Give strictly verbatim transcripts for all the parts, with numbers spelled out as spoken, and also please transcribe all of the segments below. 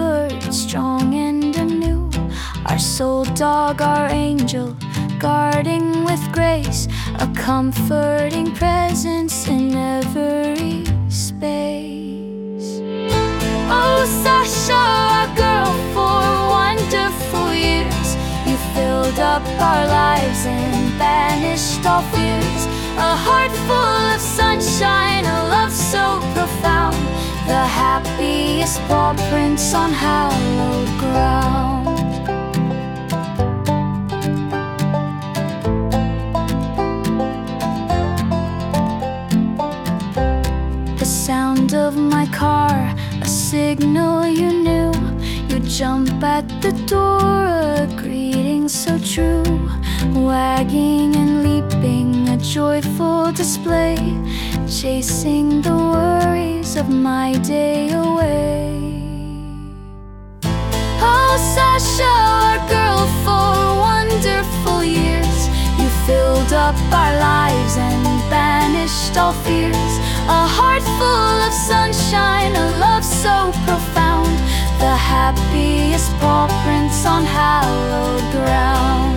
remembered, strong and anew. Our soul dog, our angel, guarding with grace, a comforting presence in every space. Oh, Sasha, our girl, for wonderful years, you filled up our lives and banished all fears. A heart full of sunshine, a love so profound, the happiest paw prints on hallowed ground. The sound of my car, a signal you knew. You jump at the door, a greeting so true. Wagging and leaping, a joyful display, chasing the worries of my day away. Oh, Sasha, our girl, for wonderful years, you filled up our lives and banished all fears. A heart full of sunshine, a love so profound, the happiest paw prints on hallowed ground.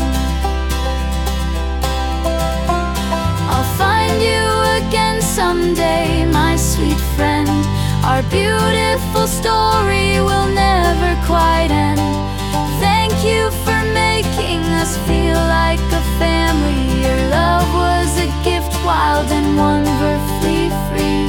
I'll find you again someday, my sweet friend. Our beautiful story will never quite end. Thank you for making us feel like a family. Your love was a gift, wild and wonderfully free.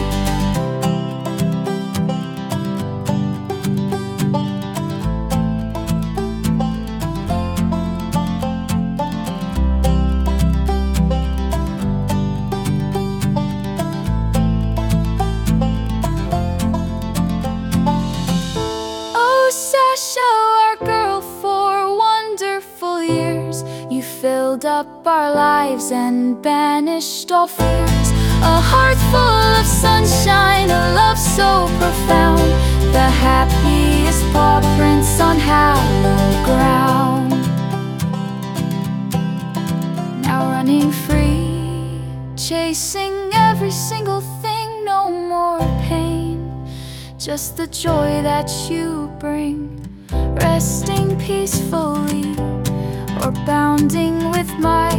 Sasha, our girl, for wonderful years, you filled up our lives and banished all fears. A heart full of sunshine, a love so profound, the happiest paw prints on hallowed ground. Now running free, chasing every single thing, no more pain, just the joy that you bring, resting peacefully or bounding with my